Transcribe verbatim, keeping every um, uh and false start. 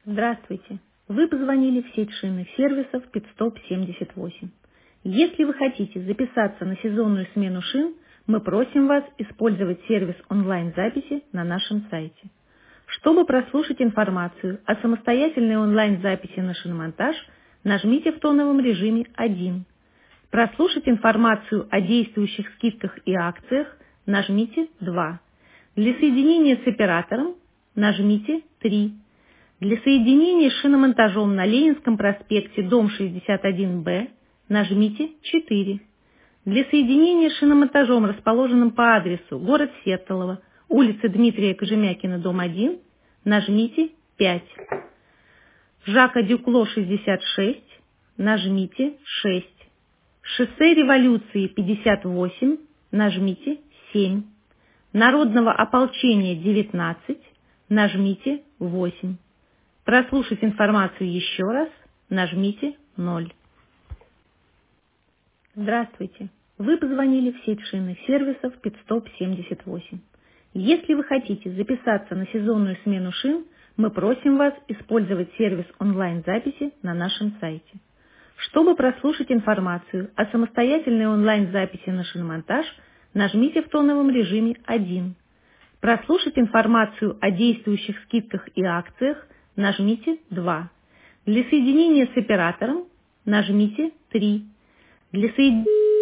Здравствуйте! Вы позвонили в сеть шинных сервисов Питстоп семьдесят восемь. Если вы хотите записаться на сезонную смену шин, мы просим вас использовать сервис онлайн-записи на нашем сайте. Чтобы прослушать информацию о самостоятельной онлайн-записи на шиномонтаж, нажмите в тоновом режиме один. Прослушать информацию о действующих скидках и акциях нажмите два. Для соединения с оператором нажмите три. Для соединения с шиномонтажом на Ленинском проспекте, дом шестьдесят один Б, нажмите четыре. Для соединения с шиномонтажом, расположенным по адресу город Сеттолово, улица Дмитрия Кожемякина, дом один, нажмите пять. Жака Дюкло шестьдесят шесть, нажмите шесть. Шоссе Революции пятьдесят восемь, нажмите семь. Народного ополчения девятнадцать, нажмите восемь. Прослушать информацию еще раз, нажмите ноль. Здравствуйте! Вы позвонили в сеть шинных сервисов Питстоп семьдесят восемь. Если вы хотите записаться на сезонную смену шин, мы просим вас использовать сервис онлайн-записи на нашем сайте. Чтобы прослушать информацию о самостоятельной онлайн-записи на шиномонтаж, нажмите в тоновом режиме один. Прослушать информацию о действующих скидках и акциях нажмите два. Для соединения с оператором нажмите три. Для соединения